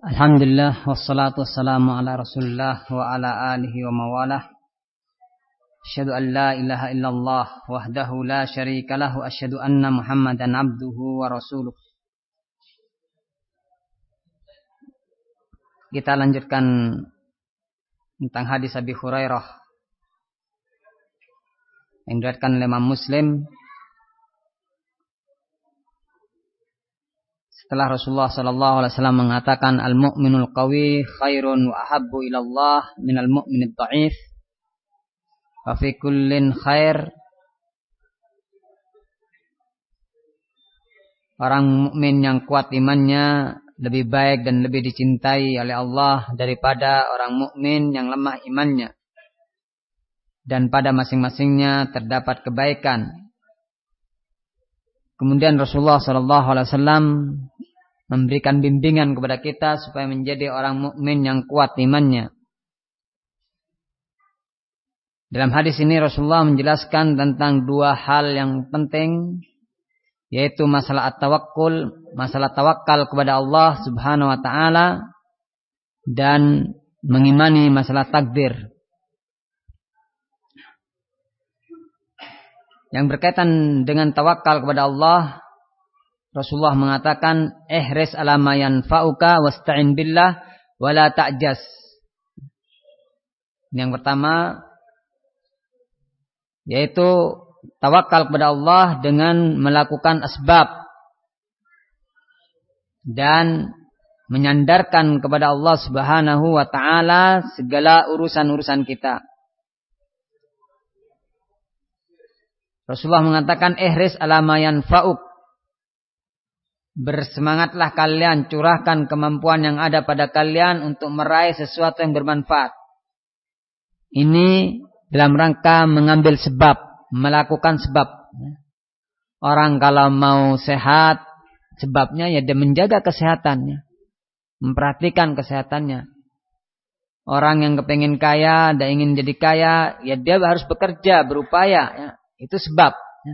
Alhamdulillah wassalatu wassalamu ala Rasulillah wa ala alihi wa mawalah. Asyhadu an la ilaha illallah wahdahu la syarika lahu, asyhadu anna Muhammadan abduhu wa rasuluh. Kita lanjutkan tentang hadis Abi Hurairah yang diriwayatkan oleh Imam Muslim. Setelah Rasulullah sallallahu alaihi wasallam mengatakan al-mu'minul qawi khairun wa ahabbu ila Allah minal mu'minid dha'if wa fi kullin khair. Orang mukmin yang kuat imannya lebih baik dan lebih dicintai oleh Allah daripada orang mukmin yang lemah imannya, dan pada masing-masingnya terdapat kebaikan. Kemudian Rasulullah sallallahu alaihi wasallam memberikan bimbingan kepada kita supaya menjadi orang mukmin yang kuat imannya. Dalam hadis ini Rasulullah menjelaskan tentang dua hal yang penting, yaitu masalah at-tawakkul, masalah tawakal kepada Allah Subhanahu wa taala, dan mengimani masalah takdir. Yang berkaitan dengan tawakal kepada Allah, Rasulullah mengatakan ihris ala ma yanfa'uka wasta'in billah wala ta'jas. Yang pertama yaitu tawakal kepada Allah dengan melakukan asbab dan menyandarkan kepada Allah Subhanahu wa taala segala urusan-urusan kita. Rasulullah mengatakan ihris ala ma yanfa'uk. Bersemangatlah kalian, curahkan kemampuan yang ada pada kalian untuk meraih sesuatu yang bermanfaat. Ini dalam rangka mengambil sebab, melakukan sebab. Orang kalau mau sehat, sebabnya ya dia menjaga kesehatannya, memperhatikan kesehatannya. Orang yang kepingin kaya, dan ingin jadi kaya, ya dia harus bekerja, berupaya, ya. Itu sebab.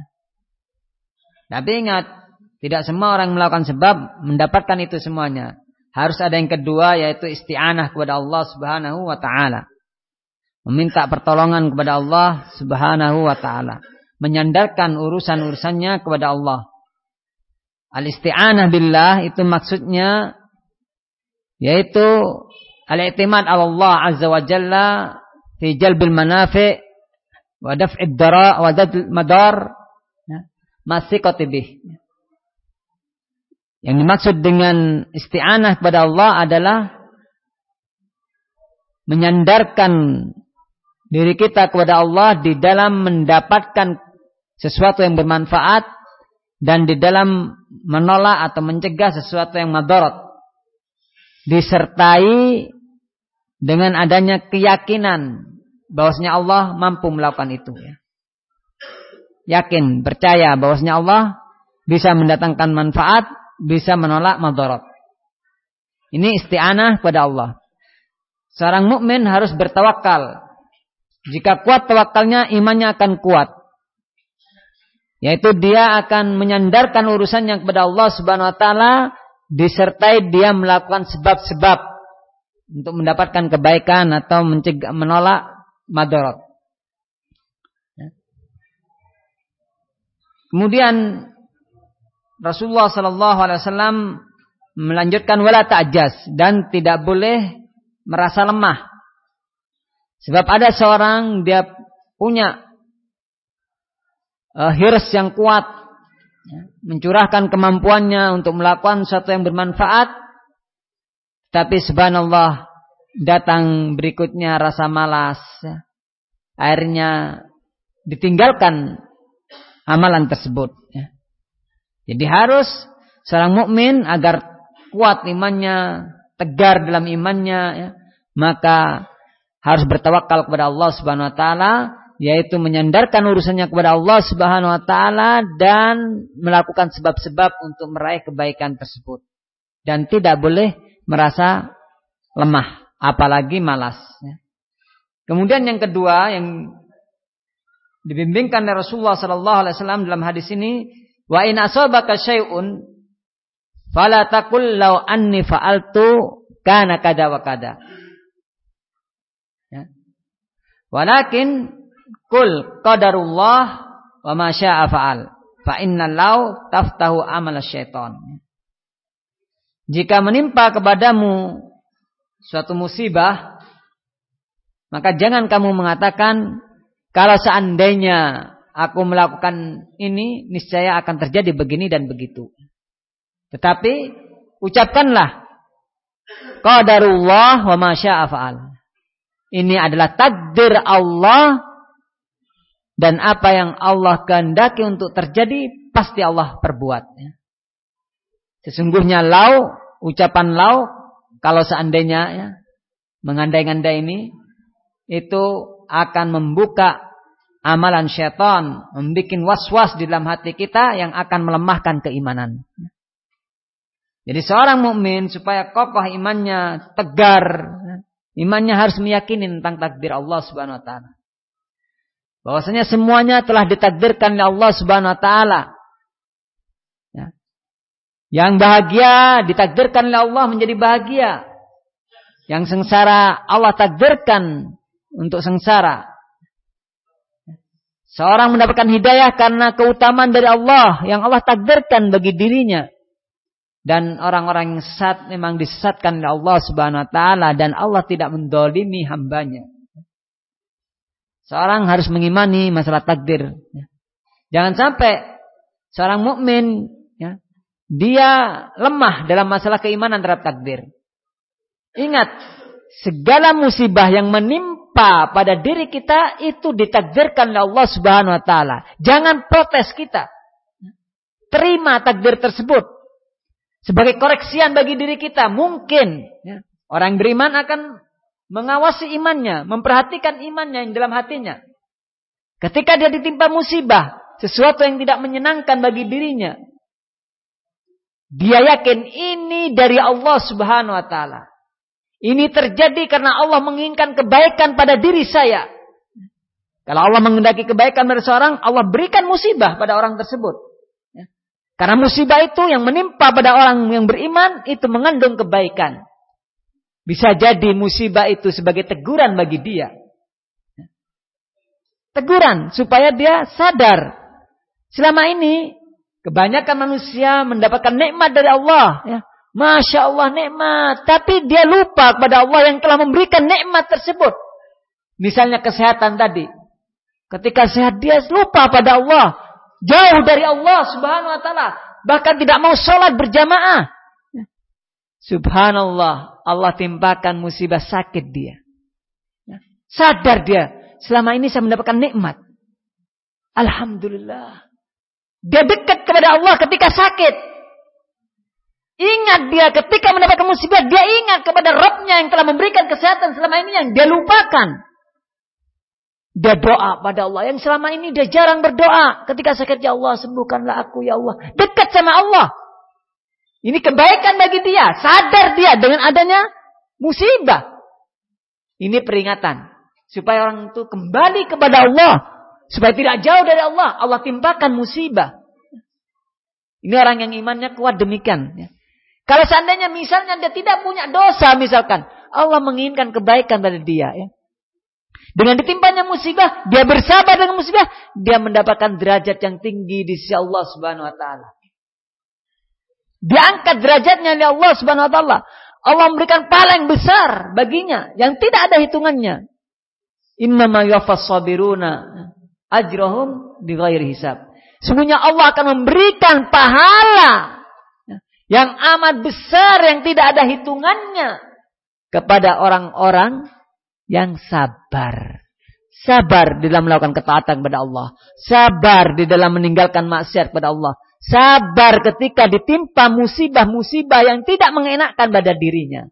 Tapi ingat, tidak semua orang melakukan sebab mendapatkan itu semuanya. Harus ada yang kedua, yaitu isti'anah kepada Allah Subhanahu wa taala. Meminta pertolongan kepada Allah Subhanahu wa taala. Menyandarkan urusan-urusannya kepada Allah. Al-isti'anah billah itu maksudnya yaitu al-i'timad ala Allah azza wa jalla fi jalbil manafi' wa daf'id dara wa dadil madar masiqati bih. Yang dimaksud dengan isti'anah kepada Allah adalah menyandarkan diri kita kepada Allah di dalam mendapatkan sesuatu yang bermanfaat dan di dalam menolak atau mencegah sesuatu yang madarat, disertai dengan adanya keyakinan bahwasanya Allah mampu melakukan itu. Yakin, percaya bahwasanya Allah bisa mendatangkan manfaat, bisa menolak madarat. Ini isti'anah kepada Allah. Seorang mukmin harus bertawakal. Jika kuat tawakalnya, imannya akan kuat. Yaitu dia akan menyandarkan urusannya kepada Allah Subhanahu wa taala, disertai dia melakukan sebab-sebab untuk mendapatkan kebaikan atau mencegah menolak madarat. Kemudian Rasulullah sallallahu alaihi wasallam melanjutkan wala ta'jas, dan tidak boleh merasa lemah. Sebab ada seorang dia punya hirs yang kuat, mencurahkan kemampuannya untuk melakukan sesuatu yang bermanfaat, tapi subhanallah datang berikutnya rasa malas, akhirnya ditinggalkan amalan tersebut. Jadi harus seorang mukmin agar kuat imannya, tegar dalam imannya, maka harus bertawakal kepada Allah Subhanahu wa taala, yaitu menyandarkan urusannya kepada Allah Subhanahu wa taala dan melakukan sebab-sebab untuk meraih kebaikan tersebut. Dan tidak boleh merasa lemah, apalagi malas. Kemudian yang kedua yang dibimbingkan oleh Rasulullah sallallahu alaihi wasallam dalam hadis ini, wa in asabaka syai'un fala taqul law anni fa'altu kana kada wa kada. Ya. Walakin qul qadarullah wa ma syaa fa'al. Fa innal law taftahu amal syaitan. Jika menimpa kepadamu suatu musibah, maka jangan kamu mengatakan kalau seandainya aku melakukan ini niscaya akan terjadi begini dan begitu. Tetapi ucapkanlah qadarullah wa ma syaa fa'al. Ini adalah takdir Allah dan apa yang Allah kehendaki untuk terjadi pasti Allah perbuat. Sesungguhnya ucapan kalau seandainya mengandai-andai ini itu akan membuka amalan syaitan, membuat was-was di dalam hati kita yang akan melemahkan keimanan. Jadi seorang mukmin supaya kokoh imannya, tegar, imannya harus meyakini tentang takdir Allah Subhanahu wa taala. Bahwasanya semuanya telah ditakdirkan oleh Allah Subhanahu wa taala. Ya. Yang bahagia ditakdirkan oleh Allah menjadi bahagia. Yang sengsara Allah takdirkan untuk sengsara. Seorang mendapatkan hidayah karena keutamaan dari Allah yang Allah takdirkan bagi dirinya. Dan orang-orang yang sesat memang disesatkan oleh Allah Subhanahu wa taala dan Allah tidak mendolimi hambanya. Seorang harus mengimani masalah takdir. Jangan sampai seorang mukmin dia lemah dalam masalah keimanan terhadap takdir. Ingat, segala musibah yang menimpa pada diri kita itu ditakdirkan oleh Allah Subhanahu wa taala. Jangan protes kita. Terima takdir tersebut sebagai koreksian bagi diri kita. Mungkin orang beriman akan mengawasi imannya, memperhatikan imannya yang dalam hatinya. Ketika dia ditimpa musibah, sesuatu yang tidak menyenangkan bagi dirinya, dia yakin ini dari Allah Subhanahu wa taala. Ini terjadi karena Allah menginginkan kebaikan pada diri saya. Kalau Allah menghendaki kebaikan pada seorang, Allah berikan musibah pada orang tersebut. Karena musibah itu yang menimpa pada orang yang beriman itu mengandung kebaikan. Bisa jadi musibah itu sebagai teguran bagi dia. Teguran supaya dia sadar. Selama ini kebanyakan manusia mendapatkan nikmat dari Allah. Masya Allah nikmat. Tapi dia lupa kepada Allah yang telah memberikan nikmat tersebut. Misalnya kesehatan tadi. Ketika sehat dia lupa pada Allah. Jauh dari Allah Subhanahu wa taala. Bahkan tidak mau sholat berjamaah. Subhanallah, Allah timpakan musibah sakit dia. Sadar dia, selama ini saya mendapatkan nikmat. Alhamdulillah. Dia dekat kepada Allah ketika sakit. Ingat dia ketika mendapatkan musibah, dia ingat kepada Rabb-Nya yang telah memberikan kesehatan selama ini yang dia lupakan. Dia doa pada Allah yang selama ini dia jarang berdoa. Ketika sakit, ya Allah sembuhkanlah aku ya Allah. Dekat sama Allah. Ini kebaikan bagi dia. Sadar dia dengan adanya musibah. Ini peringatan. Supaya orang itu kembali kepada Allah. Supaya tidak jauh dari Allah. Allah timpakan musibah. Ini orang yang imannya kuat demikian. Kalau seandainya misalnya dia tidak punya dosa misalkan. Allah menginginkan kebaikan pada dia. Dengan ditimpanya musibah. Dia bersabar dengan musibah. Dia mendapatkan derajat yang tinggi di sisi Allah Subhanahu wa taala. Diangkat derajatnya oleh Allah Subhanahu wa taala. Allah memberikan pahala yang besar baginya yang tidak ada hitungannya. Innama yuwaffas sabiruna ajrahum bighairi hisab. Sesungguhnya Allah akan memberikan pahala yang amat besar yang tidak ada hitungannya kepada orang-orang yang sabar. Sabar di dalam melakukan ketaatan kepada Allah. Sabar di dalam meninggalkan maksiat kepada Allah. Sabar ketika ditimpa musibah-musibah yang tidak mengenakkan pada dirinya.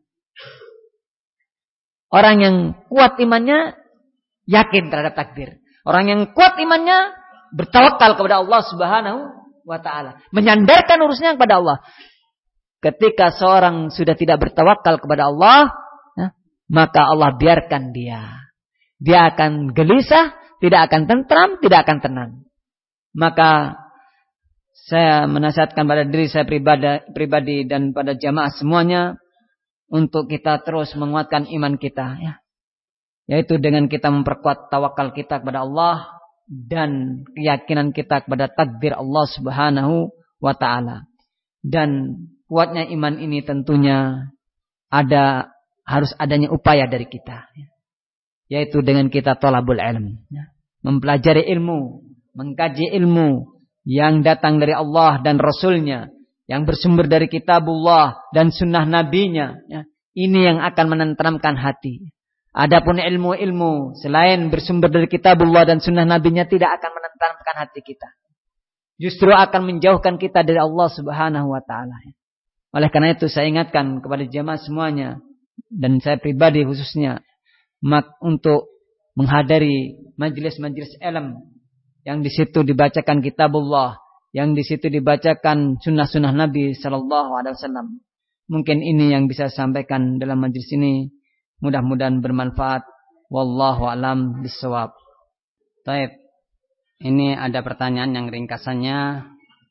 Orang yang kuat imannya yakin terhadap takdir. Orang yang kuat imannya bertawakal kepada Allah Subhanahu wa taala, menyandarkan urusannya kepada Allah. Ketika seorang sudah tidak bertawakal kepada Allah, maka Allah biarkan dia. Dia akan gelisah, tidak akan tentram, tidak akan tenang. Maka saya menasihatkan pada diri saya pribadi dan pada jamaah semuanya untuk kita terus menguatkan iman kita, ya. Yaitu dengan kita memperkuat tawakal kita kepada Allah dan keyakinan kita kepada takdir Allah Subhanahu wa ta'ala. Dan kuatnya iman ini tentunya harus adanya upaya dari kita, ya. Yaitu dengan kita thalabul ilm, ya. Mempelajari ilmu, mengkaji ilmu yang datang dari Allah dan Rasulnya, yang bersumber dari kitabullah dan sunnah nabinya, ya. Ini yang akan menenteramkan hati. Adapun ilmu-ilmu selain bersumber dari kitabullah dan sunnah nabinya tidak akan menenteramkan hati kita. Justru akan menjauhkan kita dari Allah Subhanahu wa ta'ala. Oleh karena itu saya ingatkan kepada jemaah semuanya, dan saya pribadi khususnya, untuk menghadiri majelis-majelis ilmu yang di situ dibacakan kitabullah, yang di situ dibacakan sunnah-sunnah Nabi sallallahu alaihi wasallam. Mungkin ini yang bisa saya sampaikan dalam majelis ini. Mudah-mudahan bermanfaat. Wallahu a'lam bishawab. Baik. Ini ada pertanyaan yang ringkasannya,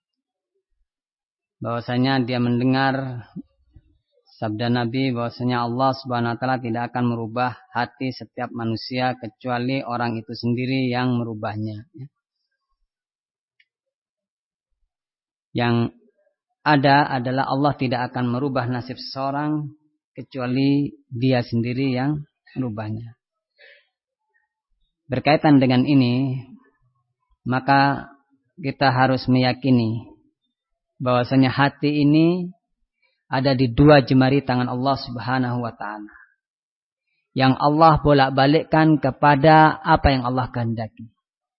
bahwasanya dia mendengar sabda Nabi bahwasanya Allah Subhanahu wa taala tidak akan merubah hati setiap manusia kecuali orang itu sendiri yang merubahnya. Yang ada adalah Allah tidak akan merubah nasib seseorang kecuali dia sendiri yang merubahnya. Berkaitan dengan ini, maka kita harus meyakini bahwasanya hati ini ada di dua jemari tangan Allah Subhanahu wa ta'ala, yang Allah bolak-balikkan kepada apa yang Allah kehendaki.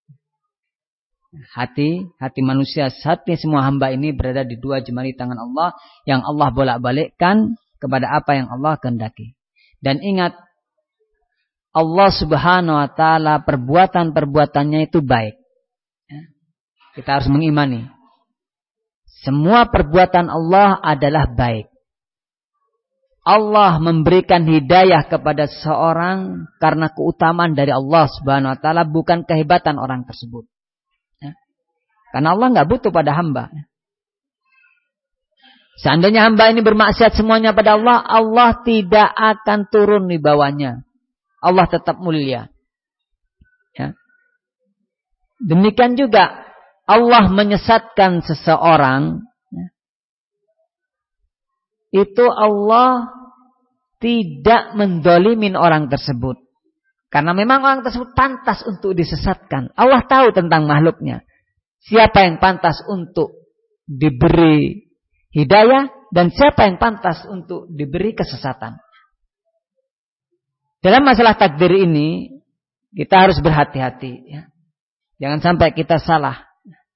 Hati manusia, hati semua hamba ini berada di dua jemari tangan Allah, yang Allah bolak-balikkan kepada apa yang Allah kehendaki. Dan ingat, Allah Subhanahu wa ta'ala perbuatan-perbuatannya itu baik. Kita harus mengimani semua perbuatan Allah adalah baik. Allah memberikan hidayah kepada seseorang karena keutamaan dari Allah Subhanahu wa ta'ala, bukan kehebatan orang tersebut. Karena Allah nggak butuh pada hamba. Seandainya hamba ini bermaksiat semuanya pada Allah, Allah tidak akan turun di bawahnya. Allah tetap mulia. Ya. Demikian juga Allah menyesatkan seseorang, ya. Itu Allah tidak mendolimin orang tersebut. Karena memang orang tersebut pantas untuk disesatkan. Allah tahu tentang makhluknya. Siapa yang pantas untuk diberi hidayah dan siapa yang pantas untuk diberi kesesatan. Dalam masalah takdir ini kita harus berhati-hati, ya. Jangan sampai kita salah.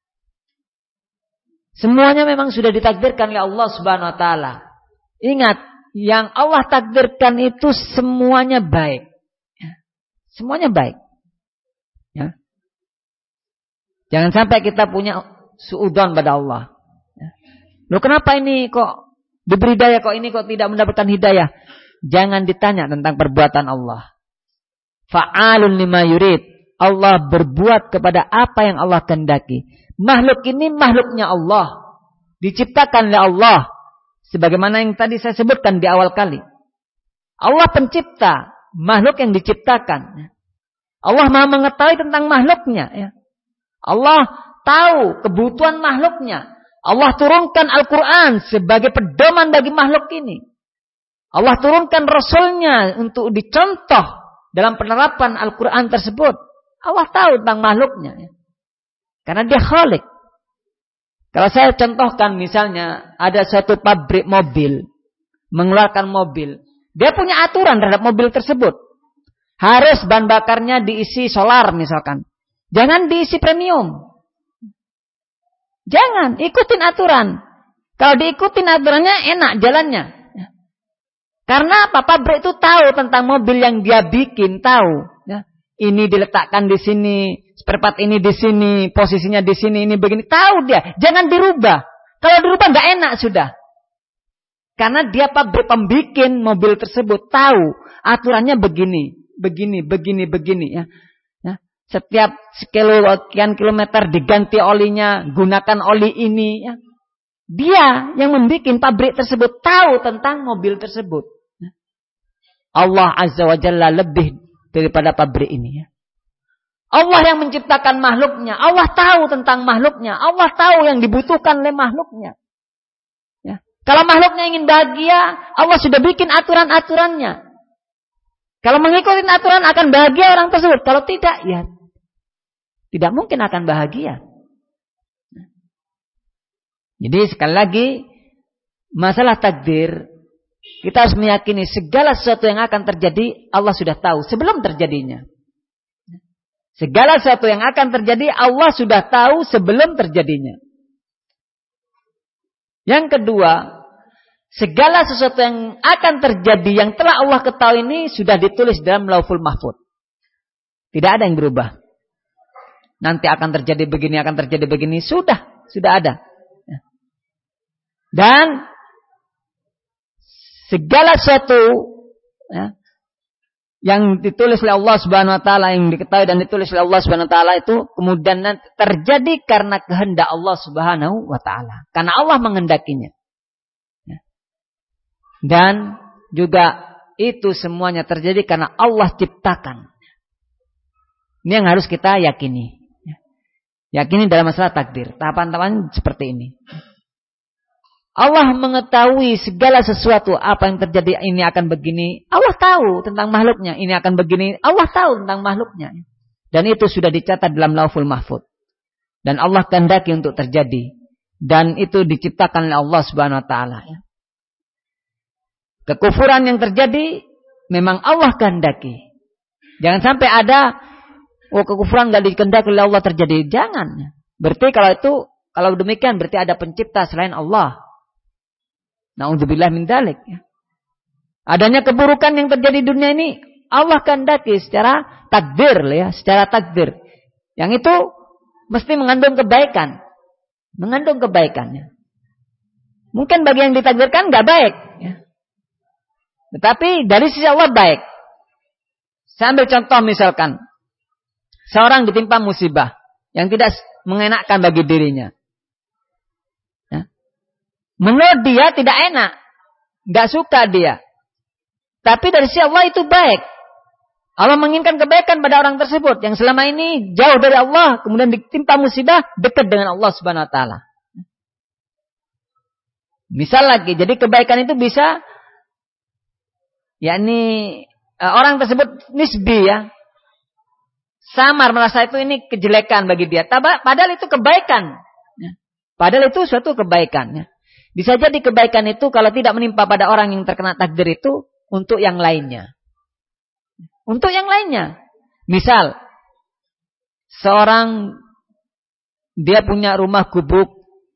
Semuanya memang sudah ditakdirkan oleh Allah Subhanahu wa ta'ala. Ingat, yang Allah takdirkan itu semuanya baik, ya. Semuanya baik, ya. Jangan sampai kita punya suudzon pada Allah. Loh, kenapa ini kok diberi hidayah, kok ini kok tidak mendapatkan hidayah? Jangan ditanya tentang perbuatan Allah. Fa'alun lima yurid. Allah berbuat kepada apa yang Allah kehendaki. Makhluk ini makhluknya Allah. Diciptakan oleh Allah. Sebagaimana yang tadi saya sebutkan di awal kali. Allah pencipta makhluk yang diciptakan. Allah Maha mengetahui tentang makhluknya, ya. Allah tahu kebutuhan makhluknya. Allah turunkan Al-Quran sebagai pedoman bagi makhluk ini. Allah turunkan Rasulnya untuk dicontoh dalam penerapan Al-Quran tersebut. Allah tahu tentang makhluknya, ya. Karena dia Khalik. Kalau saya contohkan misalnya ada suatu pabrik mobil mengeluarkan mobil, dia punya aturan terhadap mobil tersebut. Harus bahan bakarnya diisi solar misalkan. Jangan diisi premium. Jangan, ikutin aturan. Kalau diikutin aturannya enak jalannya. Karena apa? Pabrik itu tahu tentang mobil yang dia bikin, tahu. Ya. Ini diletakkan di sini, spare part ini di sini, posisinya di sini, ini begini. Tahu dia, jangan dirubah. Kalau dirubah nggak enak sudah. Karena dia pabrik pembikin mobil tersebut tahu aturannya begini, begini. Ya. Setiap sekian kilometer diganti olinya, gunakan oli ini. Ya. Dia yang membuat pabrik tersebut tahu tentang mobil tersebut. Allah Azza wa Jalla lebih daripada pabrik ini. Ya. Allah yang menciptakan makhluknya. Allah tahu tentang makhluknya. Allah tahu yang dibutuhkan oleh makhluknya. Ya. Kalau makhluknya ingin bahagia, Allah sudah bikin aturan-aturannya. Kalau mengikuti aturan akan bahagia orang tersebut. Kalau tidak, ya tidak mungkin akan bahagia. Jadi sekali lagi, masalah takdir, kita harus meyakini segala sesuatu yang akan terjadi, Allah sudah tahu sebelum terjadinya. Segala sesuatu yang akan terjadi, Allah sudah tahu sebelum terjadinya. Yang kedua, segala sesuatu yang akan terjadi, yang telah Allah ketahui ini, sudah ditulis dalam Lauhul Mahfuz. Tidak ada yang berubah. Nanti akan terjadi begini, sudah ada. Dan segala sesuatu ya, yang ditulis oleh Allah Subhanahu wa taala, yang diketahui dan ditulis oleh Allah Subhanahu wa taala itu kemudian terjadi karena kehendak Allah Subhanahu wa taala. Karena Allah menghendakinya. Ya. Dan juga itu semuanya terjadi karena Allah ciptakan. Ini yang harus kita yakini. Ya. Yakini dalam masalah takdir. Tahapan-tahapan seperti ini. Allah mengetahui segala sesuatu, apa yang terjadi ini akan begini. Allah tahu tentang makhluknya, ini akan begini. Allah tahu tentang makhluknya. Dan itu sudah dicatat dalam Lauhul Mahfuz. Dan Allah kehendaki untuk terjadi. Dan itu diciptakan oleh Allah Subhanahu wa taala. Kekufuran yang terjadi memang Allah kehendaki. Jangan sampai ada kekufuran enggak dikehendaki oleh Allah terjadi. Jangan. Berarti kalau demikian berarti ada pencipta selain Allah. Na'udzubillah min dzalik. Adanya keburukan yang terjadi di dunia ini Allah kehendaki secara takdir ya, secara takdir. Yang itu mesti mengandung kebaikan. Mengandung kebaikannya. Mungkin bagi yang ditakdirkan enggak baik ya. Tetapi dari sisi Allah baik. Saya ambil contoh misalkan seorang ditimpa musibah yang tidak mengenakkan bagi dirinya. Menurut dia tidak enak. Gak suka dia. Tapi dari sisi Allah itu baik. Allah menginginkan kebaikan pada orang tersebut. Yang selama ini jauh dari Allah. Kemudian ditimpa musibah. Dekat dengan Allah Subhanahu wa ta'ala. Misal lagi. Jadi kebaikan itu bisa. yakni orang tersebut nisbi ya. Samar merasa itu ini kejelekan bagi dia. Padahal itu kebaikan. Padahal itu suatu kebaikan. Bisa jadi kebaikan itu kalau tidak menimpa pada orang yang terkena takdir itu untuk yang lainnya. Untuk yang lainnya. Misal, seorang dia punya rumah gubuk.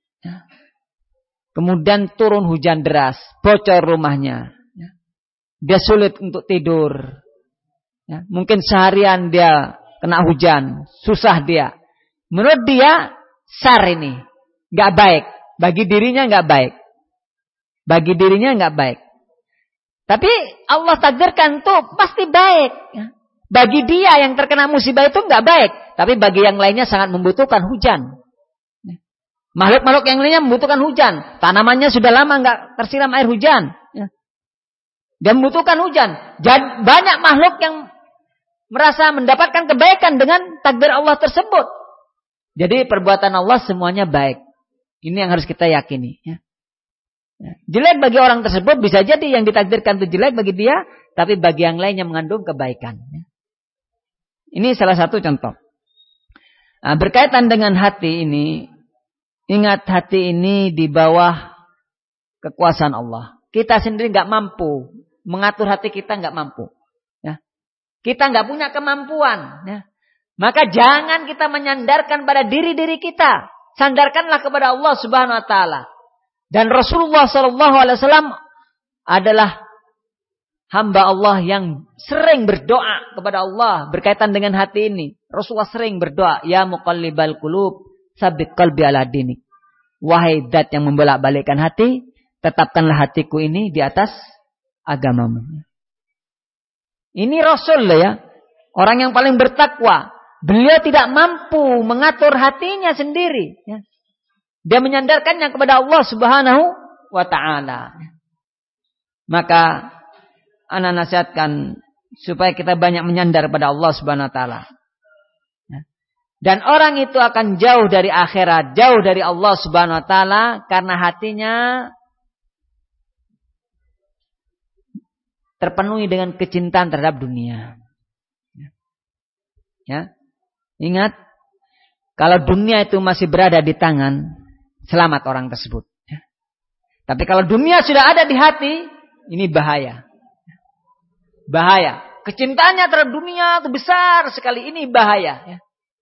Kemudian turun hujan deras. Bocor rumahnya. Dia sulit untuk tidur. Mungkin seharian dia kena hujan. Susah dia. Menurut dia, sar ini. Gak baik. Bagi dirinya enggak baik. Bagi dirinya enggak baik. Tapi Allah takdirkan tuh pasti baik. Bagi dia yang terkena musibah itu enggak baik. Tapi bagi yang lainnya sangat membutuhkan hujan. Makhluk-makhluk yang lainnya membutuhkan hujan. Tanamannya sudah lama enggak tersiram air hujan. Dan membutuhkan hujan. Banyak makhluk yang merasa mendapatkan kebaikan dengan takdir Allah tersebut. Jadi perbuatan Allah semuanya baik. Ini yang harus kita yakini. Jelek bagi orang tersebut bisa jadi yang ditakdirkan itu jelek bagi dia, tapi bagi yang lainnya mengandung kebaikan. Ini salah satu contoh. Berkaitan dengan hati ini, ingat hati ini di bawah kekuasaan Allah. Kita sendiri nggak mampu mengatur hati kita, nggak mampu. Kita nggak punya kemampuan. Maka jangan kita menyandarkan pada diri-diri kita. Sandarkanlah kepada Allah Subhanahu wa taala. Dan Rasulullah sallallahu alaihi wasallam adalah hamba Allah yang sering berdoa kepada Allah berkaitan dengan hati ini. Rasulullah sering berdoa, "Ya muqallibal qulub, tsabbit qalbi ala dinik." Wahai zat yang membolak-balikkan hati, tetapkanlah hatiku ini di atas agamamu. Ini Rasul ya, orang yang paling bertakwa. Beliau tidak mampu mengatur hatinya sendiri. Dia menyandarkannya kepada Allah Subhanahu wa ta'ala. Maka ana nasihatkan supaya kita banyak menyandar pada Allah Subhanahu wa taala. Dan orang itu akan jauh dari akhirat, jauh dari Allah Subhanahu wa taala karena hatinya terpenuhi dengan kecintaan terhadap dunia. Ya. Ingat, kalau dunia itu masih berada di tangan, selamat orang tersebut. Ya. Tapi kalau dunia sudah ada di hati, ini bahaya. Bahaya. Kecintaannya terhadap dunia itu besar sekali, ini bahaya. Ya.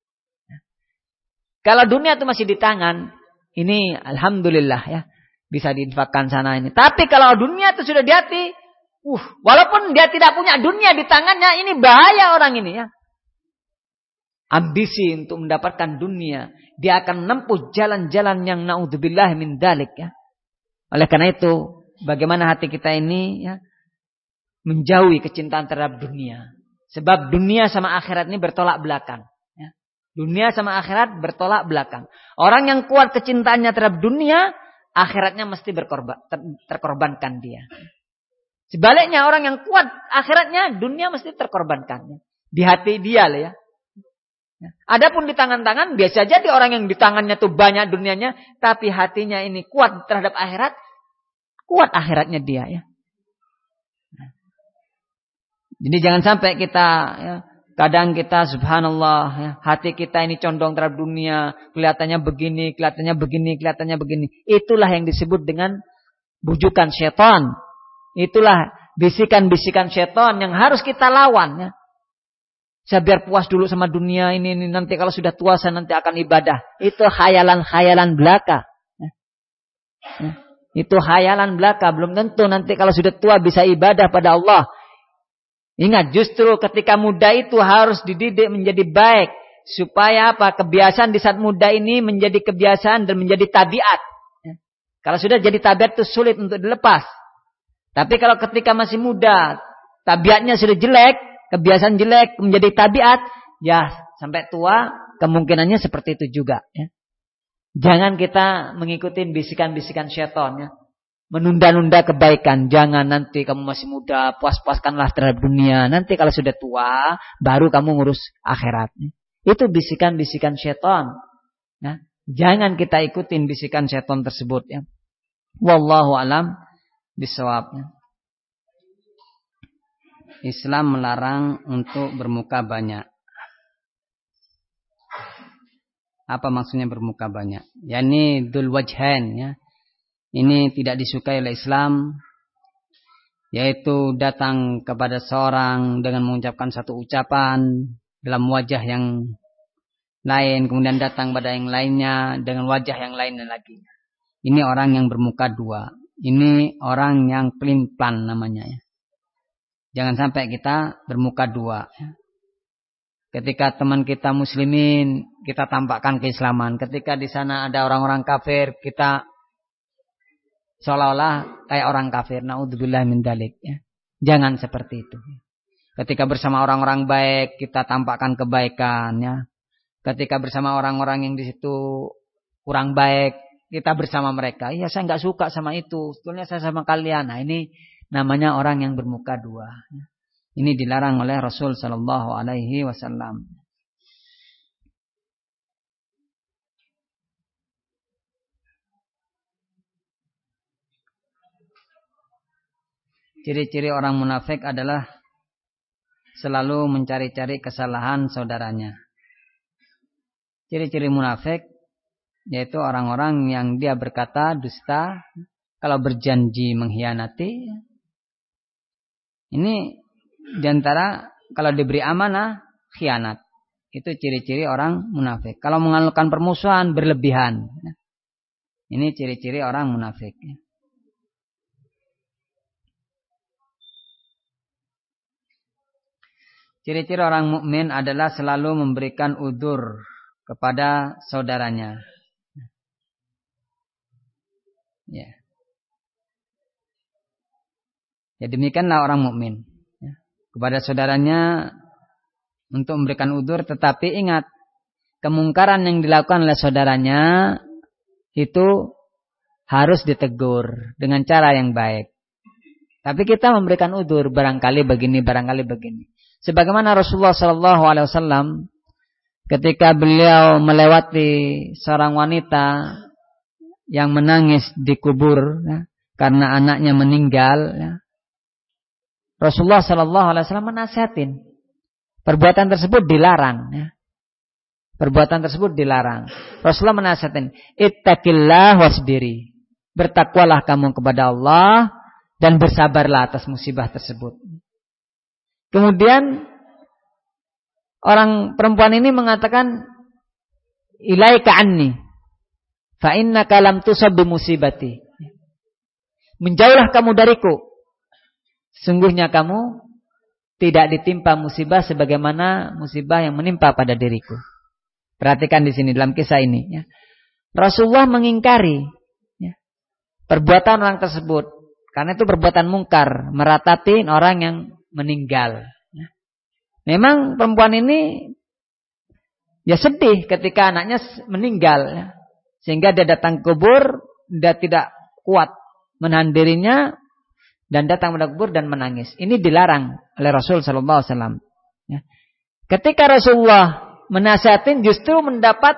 Kalau dunia itu masih di tangan, ini alhamdulillah ya, bisa diinfakkan sana ini. Tapi kalau dunia itu sudah di hati, walaupun dia tidak punya dunia di tangannya, ini bahaya orang ini ya. Ambisi untuk mendapatkan dunia, dia akan menempuh jalan-jalan yang naudzubillah min dzalik ya. Oleh karena itu, bagaimana hati kita ini ya menjauhi kecintaan terhadap dunia. Sebab dunia sama akhirat ini bertolak belakang. Dunia sama akhirat bertolak belakang. Orang yang kuat kecintaannya terhadap dunia, akhiratnya mesti terkorbankan dia. Sebaliknya orang yang kuat akhiratnya, dunia mesti terkorbankan. Di hati dia lah ya. Adapun di tangan-tangan, biasa jadi orang yang di tangannya tuh banyak dunianya, tapi hatinya ini kuat terhadap akhirat, kuat akhiratnya dia ya. Jadi jangan sampai kita ya, kadang kita subhanallah ya, hati kita ini condong terhadap dunia, kelihatannya begini, kelihatannya begini, kelihatannya begini. Itulah yang disebut dengan bujukan syaitan. Itulah bisikan-bisikan syaitan yang harus kita lawan ya. Saya biar puas dulu sama dunia ini nanti kalau sudah tua saya nanti akan ibadah. Itu khayalan-khayalan belaka. Ya. Ya. Itu khayalan belaka, belum tentu nanti kalau sudah tua bisa ibadah pada Allah. Ingat, justru ketika muda itu harus dididik menjadi baik. Supaya apa? Kebiasaan di saat muda ini menjadi kebiasaan dan menjadi tabiat. Ya. Kalau sudah jadi tabiat itu sulit untuk dilepas. Tapi kalau ketika masih muda, tabiatnya sudah jelek, kebiasaan jelek menjadi tabiat, ya sampai tua kemungkinannya seperti itu juga. Ya. Jangan kita mengikuti bisikan-bisikan syaitan. Ya. Menunda-nunda kebaikan. Jangan nanti kamu masih muda, puas-puaskanlah terhadap dunia. Nanti kalau sudah tua, baru kamu ngurus akhirat. Itu bisikan-bisikan syaitan. Nah, jangan kita ikutin bisikan syaitan tersebut. Ya. Wallahu alam bisawab. Islam melarang untuk bermuka banyak. Apa maksudnya bermuka banyak? Yani dzul wajhain ya. Ini tidak disukai oleh Islam, yaitu datang kepada seorang dengan mengucapkan satu ucapan dalam wajah yang lain, kemudian datang pada yang lainnya dengan wajah yang lain lagi. Ini orang yang bermuka dua. Ini orang yang pelin-pelan namanya. Ya. Jangan sampai kita bermuka dua. Ya. Ketika teman kita muslimin, kita tampakkan keislaman. Ketika di sana ada orang-orang kafir, kita seolah-olah kayak orang kafir. Naudzubillah min dzalik ya. Jangan seperti itu. Ketika bersama orang-orang baik, kita tampakkan kebaikan ya. Ketika bersama orang-orang yang di situ kurang baik, kita bersama mereka. Iya, saya enggak suka sama itu. Sebetulnya saya sama kalian. Nah, ini namanya orang yang bermuka dua. Ini dilarang oleh Rasul sallallahu alaihi wasallam. Ciri-ciri orang munafik adalah selalu mencari-cari kesalahan saudaranya. Ciri-ciri munafik yaitu orang-orang yang dia berkata dusta, kalau berjanji mengkhianati. Ini diantara kalau diberi amanah khianat. Itu ciri-ciri orang munafik. Kalau mengalukan permusuhan berlebihan. Ini ciri-ciri orang munafik. Ciri-ciri orang mukmin adalah selalu memberikan udzur kepada saudaranya. Ya. Ya demikianlah orang mukmin. Ya. Kepada saudaranya untuk memberikan udzur, tetapi ingat kemungkaran yang dilakukan oleh saudaranya itu harus ditegur dengan cara yang baik. Tapi kita memberikan udzur, barangkali begini, barangkali begini. Sebagaimana Rasulullah SAW ketika beliau melewati seorang wanita yang menangis di kubur ya, karena anaknya meninggal, ya, Rasulullah SAW menasihatin perbuatan tersebut dilarang. Ya. Perbuatan tersebut dilarang. Rasulullah menasihatin, ittaqillah wasbiri. Bertakwalah kamu kepada Allah dan bersabarlah atas musibah tersebut. Kemudian orang perempuan ini mengatakan, ilaika anni fa innaka lam tusab bi musibati. Menjauhlah kamu dariku. Sungguhnya kamu tidak ditimpa musibah sebagaimana musibah yang menimpa pada diriku. Perhatikan di sini dalam kisah ini. Ya. Rasulullah mengingkari ya, perbuatan orang tersebut karena itu perbuatan mungkar, meratapi orang yang meninggal. Ya. Memang perempuan ini ya sedih ketika anaknya meninggal, ya. Sehingga dia datang ke kubur, dia tidak kuat menahan dirinya dan datang pada kubur dan menangis. Ini dilarang oleh Rasul sallallahu alaihi wasallam. Ya. Ketika Rasulullah menasihatin justru mendapat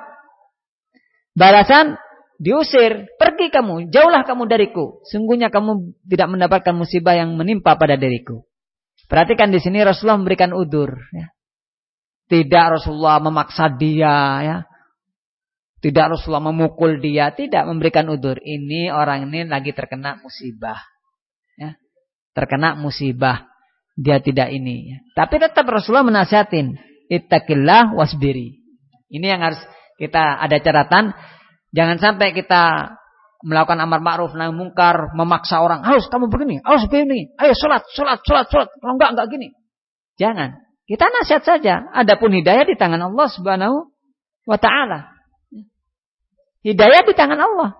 balasan diusir, pergi kamu, jauhlah kamu dariku. Sungguhnya kamu tidak mendapatkan musibah yang menimpa pada diriku. Perhatikan di sini Rasulullah memberikan udzur. Ya. Tidak Rasulullah memaksa dia, ya. Tidak Rasulullah memukul dia, tidak memberikan udzur. Ini orang ini lagi terkena musibah. Ya. Terkena musibah. Dia tidak ini. Ya. Tapi tetap Rasulullah menasihatin. Ittaqillah wasbiri. Ini yang harus kita ada catatan. Jangan sampai kita melakukan amar ma'ruf nahi mungkar, memaksa orang, harus kamu begini, harus begini. Ayo salat. Kalau enggak gini. Jangan. Kita nasihat saja. Adapun hidayah di tangan Allah Subhanahu wa taala. Hidayah di tangan Allah.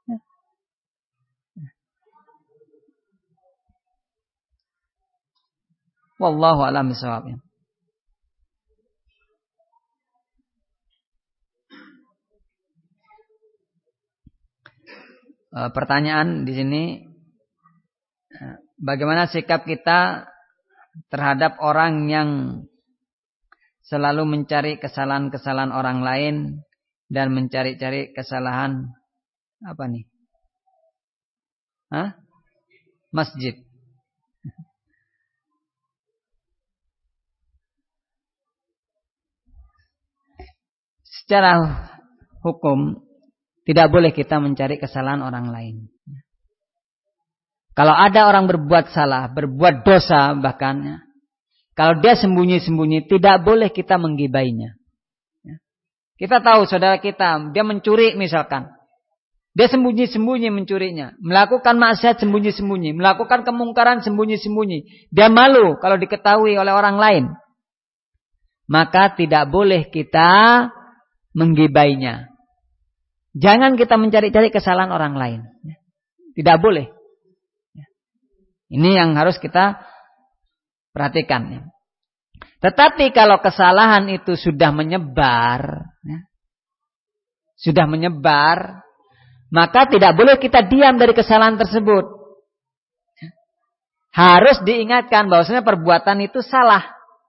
Wallahu a'lam bishawab. Pertanyaan di sini, bagaimana sikap kita terhadap orang yang selalu mencari kesalahan-kesalahan orang lain dan mencari-cari kesalahan apa nih? Masjid. Secara hukum tidak boleh kita mencari kesalahan orang lain. Kalau ada orang berbuat salah, berbuat dosa bahkan, kalau dia sembunyi-sembunyi, tidak boleh kita menggibainya. Kita tahu saudara kita, dia mencuri misalkan. Dia sembunyi-sembunyi mencurinya. Melakukan maksiat sembunyi-sembunyi. Melakukan kemungkaran sembunyi-sembunyi. Dia malu kalau diketahui oleh orang lain. Maka tidak boleh kita menggibainya. Jangan kita mencari-cari kesalahan orang lain. Tidak boleh. Ini yang harus kita perhatikan. Tetapi kalau kesalahan itu sudah menyebar, maka tidak boleh kita diam dari kesalahan tersebut. Harus diingatkan bahwasanya perbuatan itu salah.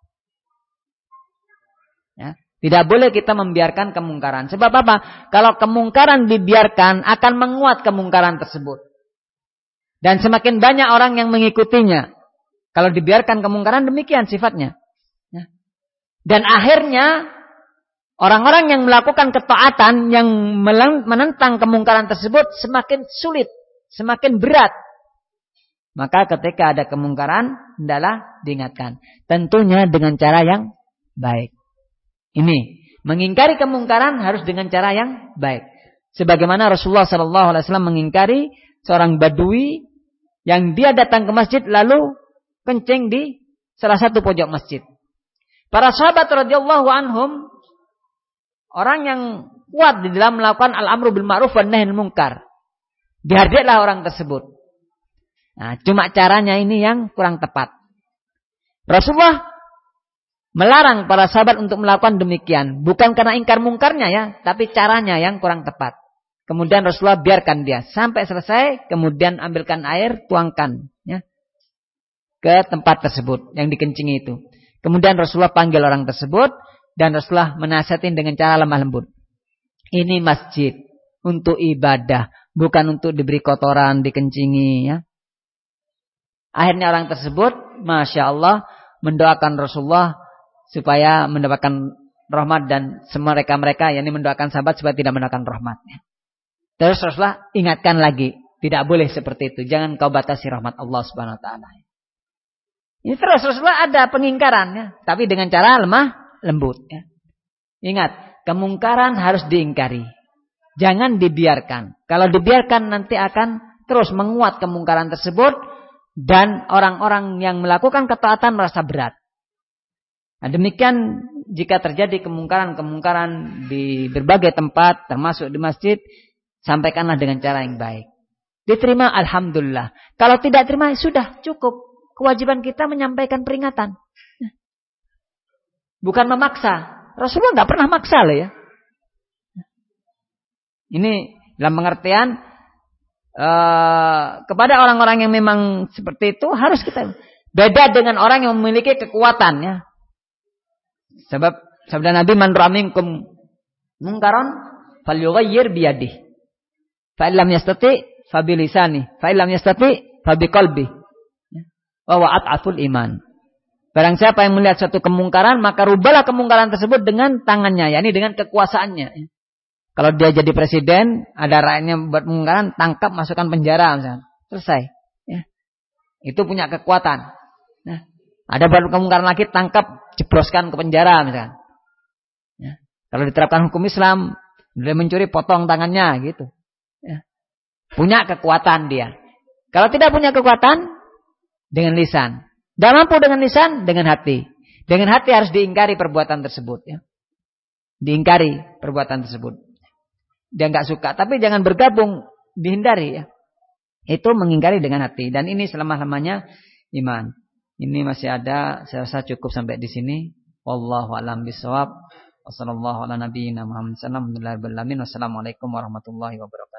Tidak boleh kita membiarkan kemungkaran. Sebab apa? Kalau kemungkaran dibiarkan, akan menguat kemungkaran tersebut. Dan semakin banyak orang yang mengikutinya. Kalau dibiarkan kemungkaran, demikian sifatnya. Dan akhirnya, orang-orang yang melakukan ketaatan, yang menentang kemungkaran tersebut, semakin sulit, semakin berat. Maka ketika ada kemungkaran, hendaklah diingatkan. Tentunya dengan cara yang baik. Ini, mengingkari kemungkaran harus dengan cara yang baik. Sebagaimana Rasulullah SAW mengingkari seorang badui yang dia datang ke masjid lalu kencing di salah satu pojok masjid. Para sahabat radhiyallahu anhum, orang yang kuat di dalam melakukan al-amru bil ma'ruf wan nahi anil munkar. Dihargalah orang tersebut. Nah, cuma caranya ini yang kurang tepat. Rasulullah melarang para sahabat untuk melakukan demikian. Bukan karena ingkar mungkarnya ya, tapi caranya yang kurang tepat. Kemudian Rasulullah biarkan dia sampai selesai, kemudian ambilkan air, tuangkan. Ya. ke tempat tersebut yang dikencingi itu. Kemudian Rasulullah panggil orang tersebut dan Rasulullah menasihatin dengan cara lemah lembut. Ini masjid untuk ibadah, bukan untuk diberi kotoran, dikencingi ya. Akhirnya orang tersebut, Masya Allah, mendoakan Rasulullah supaya mendapatkan rahmat dan mereka yang mendoakan sahabat supaya tidak mendapatkan rahmatnya. Terus Rasulullah ingatkan lagi, tidak boleh seperti itu. Jangan kau batasi rahmat Allah Subhanahu Wa Taala. Ini terus Rasulullah ada pengingkarannya, tapi dengan cara lemah lembut. Ya. Ingat, kemungkaran harus diingkari. Jangan dibiarkan. Kalau dibiarkan nanti akan terus menguat kemungkaran tersebut. Dan orang-orang yang melakukan ketaatan merasa berat. Nah, demikian jika terjadi kemungkaran-kemungkaran di berbagai tempat, termasuk di masjid, sampaikanlah dengan cara yang baik. Diterima, alhamdulillah. Kalau tidak terima, sudah cukup. Kewajiban kita menyampaikan peringatan. Bukan memaksa. Rasulullah nggak pernah maksa loh ya. Ini dalam pengertian kepada orang-orang yang memang seperti itu harus kita beda dengan orang yang memiliki kekuatan ya. Sebab sabda Nabi, man ra'a minkum munkaran falyughayyir biyadihi fa illam yastati fa bilisani fa illam yastati fa biqalbi wa huwa at'aful iman. Barang siapa yang melihat suatu kemungkaran, maka rubahlah kemungkaran tersebut dengan tangannya, yakni dengan kekuasaannya. Kalau dia jadi presiden, ada rakyatnya buat kemungkaran, tangkap, masukkan penjara misalnya. Selesai. Ya. Itu punya kekuatan. Nah, ada buat kemungkaran lagi, tangkap, jebloskan ke penjara misalnya. Ya. Kalau diterapkan hukum Islam, dia mencuri, potong tangannya gitu. Ya. Punya kekuatan dia. Kalau tidak punya kekuatan, dengan lisan. Tidak mampu dengan lisan, dengan hati. Dengan hati harus diingkari perbuatan tersebut. Ya. Diingkari perbuatan tersebut. Dia nggak suka, tapi jangan bergabung, dihindari ya. Itu mengingkari dengan hati, dan ini selemah-lemahnya iman. Ini masih ada, saya rasa cukup sampai di sini. Wallahu a'lam bishawab. Wassallallahu ala nabiyyina Muhammad sallallahu alaihi wasallam. Wassalamualaikum warahmatullahi wabarakatuh.